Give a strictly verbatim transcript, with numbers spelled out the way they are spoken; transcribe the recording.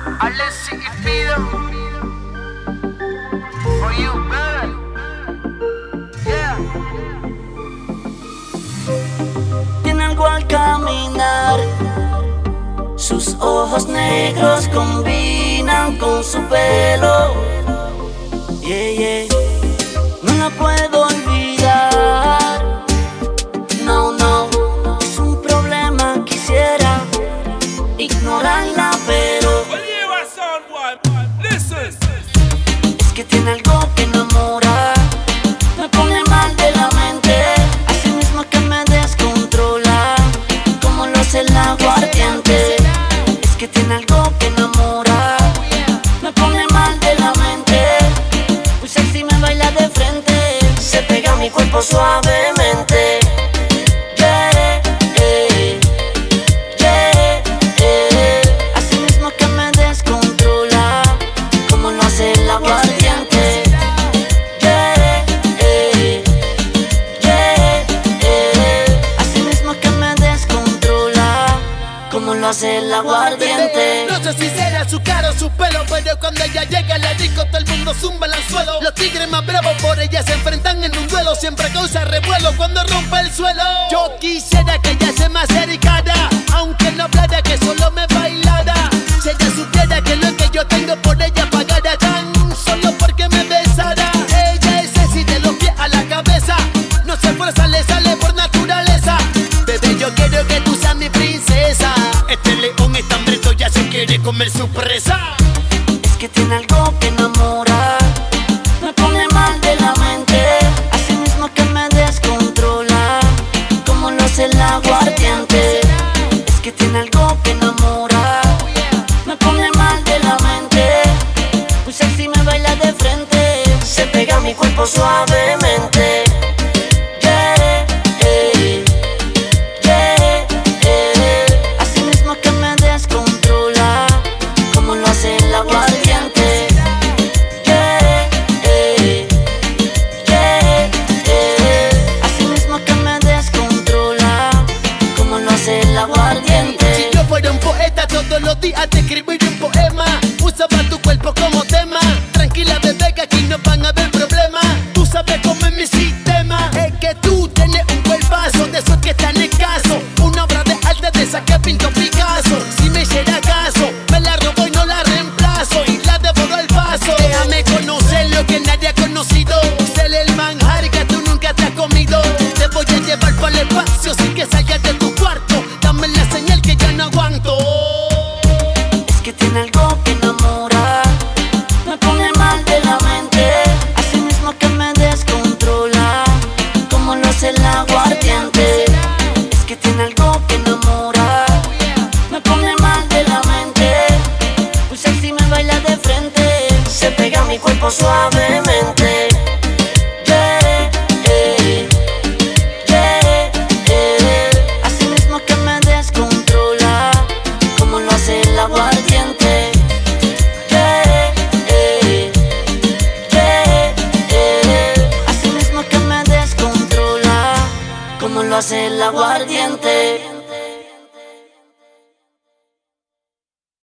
Alessi y Fido. For you, baby. Yeah. Tiene algo al caminar, sus ojos negros combinan con su pelo. Yeah, yeah. No la puedo olvidar. No, no, es un problema, quisiera ignorarla, pero es que tiene algo que enamora, me pone mal de la mente, así mismo que me descontrola, como lo hace el aguardiente. Es que tiene algo que enamora, me pone mal de la mente, muy sexy, me baila de frente, se pega a mi cuerpo suavemente. Yeah, eh, yeah, eh, así mismo que me descontrola, como lo hace el aguardiente. Yeah, eh, yeah, eh, así mismo que me descontrola, como lo hace el aguardiente. No sé si será su cara o su pelo, pero cuando ella llega a la disco todo el mundo zumba al anzuelo. Los tigres más bravos por ella se enfrentan en un duelo, siempre causa revuelo cuando rompe el suelo. Yo quisiera que ella se me acercara, aunque no hablara, que solo me bailara. Si ella supiera que lo que yo tengo por ella pagara tan solo porque me besara. Ella es sexy de los pies a la cabeza, no se esfuerza, le sale por naturaleza. Bebé, yo quiero que tú seas mi princesa. Este león está hambriento, ya se quiere comer su presa. Es que tiene algo que enamora, me pone mal de la mente, así mismo que me descontrola, como lo hace el aguardiente. Es que tiene algo que enamora, me pone mal de la mente, muy sexy, me baila de frente, se pega a mi cuerpo suavemente. Yeah, eh, yeah, eh, así mismo que me descontrola, como lo hace el aguardiente. Yeah, eh, yeah, eh, así mismo que me descontrola, como lo hace el aguardiente. Si yo fuera un poeta todos los días te escribiría un poema, usaba tu cuerpo como tema. Tranquila bebé que aquí no van a haber problemas, tú sabes cómo es mi sistema. Es que tú tienes un cuerpazo de esos que están escasos, una obra de arte de esa que pintó Picasso. Si me hiciera caso, me la robo y no la reemplazo, y la devoro al paso. Déjame conocer lo que nadie ha conocido, ser el manjar que tú nunca te has comido. Te voy a llevar para el espacio sin que salgas de tu cuarto, dame la señal que ya no aguanto. Es que tiene algo que enamora, me pone mal de la mente, así mismo que me descontrola, como lo hace el aguardiente. Es que tiene algo que enamora, me pone mal de la mente, muy sexy, me baila de frente, se pega a mi cuerpo suavemente. Yeah, eh, yeah, eh, así mismo que me descontrola, como lo hace el aguardiente. Yeah, eh, yeah, eh, así mismo que me descontrola, como lo hace el aguardiente.